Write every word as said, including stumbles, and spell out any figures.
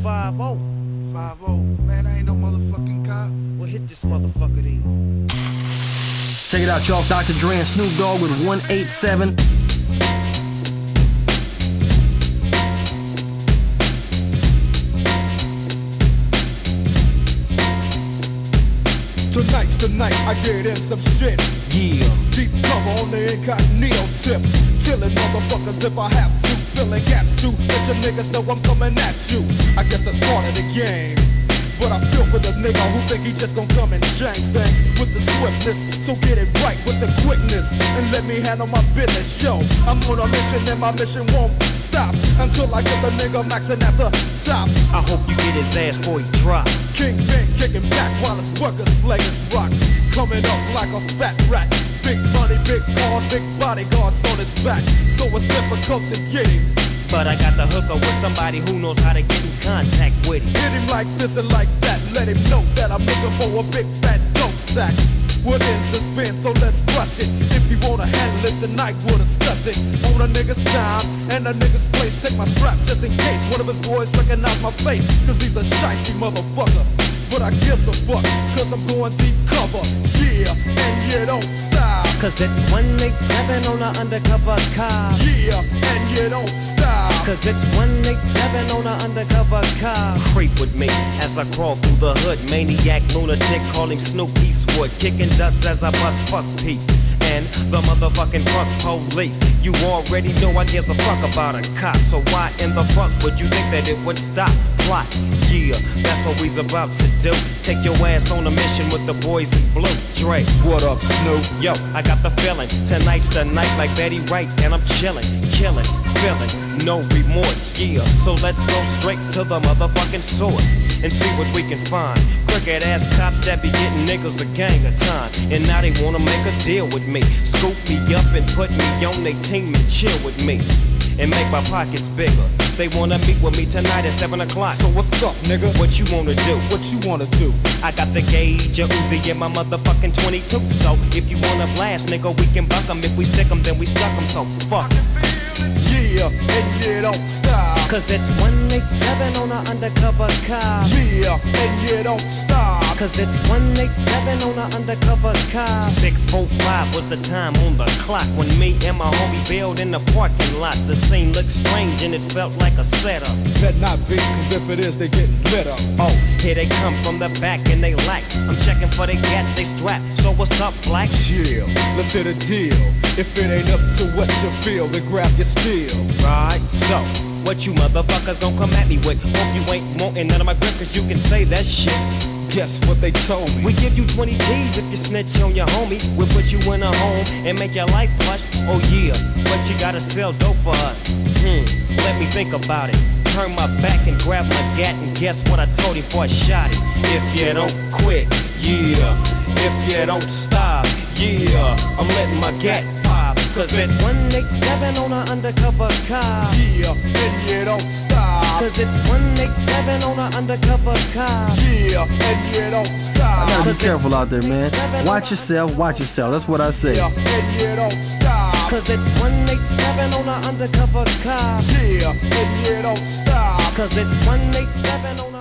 five oh. five oh, man, I ain't no motherfucking cop. Well, hit this motherfucker then. Check it out, y'all. Doctor Dre and Snoop Dogg with one eighty-seven. Tonight's the night I get in some shit. Yeah. Deep cover on the incognito tip. Killing motherfuckers if I have to. Filling gaps too. Let your niggas know I'm coming at you. I guess that's part of the game. But I feel for the nigga who think he just gon' come and change things with the swiftness. So get it right with the quickness and let me handle my business. Yo, I'm on a mission and my mission won't stop until I get the nigga maxing at the top. I hope you get his ass before he drop. Kingpin kicking back while his workers slay his rocks. Coming up like a fat rat. Big money, big cars, big bodyguards on his back. So it's difficult to get him. But I got the hooker with somebody who knows how to get in contact with him. Hit him like this and like that. Let him know that I'm looking for a big fat dope sack. What is the spin? So let's rush it. If you wanna handle it tonight, we'll discuss it. On a nigga's time and a nigga's place. Take my strap just in case one of his boys recognize my face. Cause he's a shiesty motherfucker. But I gives a fuck, cause I'm going deep cover. Yeah, and you don't stop. Cause it's one eighty-seven on an undercover car. Yeah, and you don't stop. Cause it's one eighty-seven on an undercover car. Creep with me as I crawl through the hood. Maniac, lunatic, call him Snoop Eastwood. Kicking dust as I bust fuck peace. And the motherfucking fuck police. You already know I give a fuck about a cop. So why in the fuck would you think that it would stop? Plot, yeah, that's what we's about to do. Take your ass on a mission with the boys in blue. Dre, what up, Snoop? Yo, I got the feeling. Tonight's the night like Betty Wright, and I'm chilling, killing, feeling, no remorse, yeah. So let's go straight to the motherfucking source and see what we can find. Crooked ass cops that be getting niggas a gang of time, and now they wanna make a deal with me. Scoop me up and put me on their team and chill with me, and make my pockets bigger. They wanna meet with me tonight at seven o'clock. So what's up, nigga? What you wanna do? What you wanna do? I got the gauge, a Uzi, and my motherfucking twenty-two. So if you wanna blast, nigga, we can buck 'em. If we stick 'em, then we stuck 'em. So fuck. Yeah, and you don't stop. Cause it's one eighty-seven on an undercover car. Yeah, and you don't stop. Cause it's one eighty-seven on an undercover car. six oh five was the time on the clock when me and my homie bailed in the parking lot. The scene looked strange and it felt like a setup. Bet not be, cause if it is, they getting lit up. Oh, here they come from the back and they lax. I'm checking for the gats, they strap. So what's up, black? Chill, let's hit a deal. If it ain't up to what you feel, then grab your steel. Right, so what you motherfuckers gon' come at me with? Hope you ain't wantin' none of my grip, cause you can say that shit. Guess what they told me? We give you twenty G's if you snitch on your homie. We'll put you in a home and make your life plush. Oh yeah, but you gotta sell dope for us. Hmm, let me think about it. Turn my back and grab my gat, and guess what I told him before I shot him? If you don't quit, yeah. If you don't stop, yeah. I'm letting my gat pop. Cause it's one eighty-seven on an undercover car. Yeah, and you don't stop. Cause it's one eighty-seven on an undercover car. Yeah, and you don't stop. Gotta be careful out there, man. Watch yourself, watch yourself. That's what I say. Yeah, and you don't stop. Cause it's one eighty-seven on an undercover car. Yeah, and you don't stop. Cause it's one eighty-seven on a